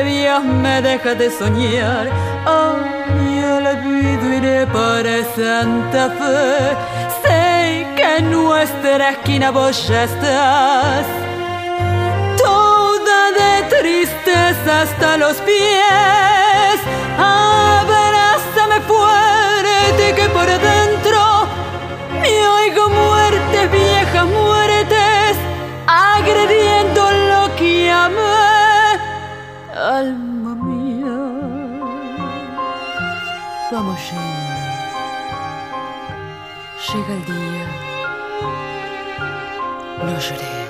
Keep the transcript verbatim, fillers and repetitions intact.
Dios me deja de soñar. Ay, olvido iré para Santa Fe. Sé que en nuestra esquina vos ya estás, toda de tristeza hasta los pies. Abrázame fuerte que por dentro me oigo muertes, viejas muertes, agrediendo lo que amé. Alma mía, vamos yendo. Llega el día, no lloré.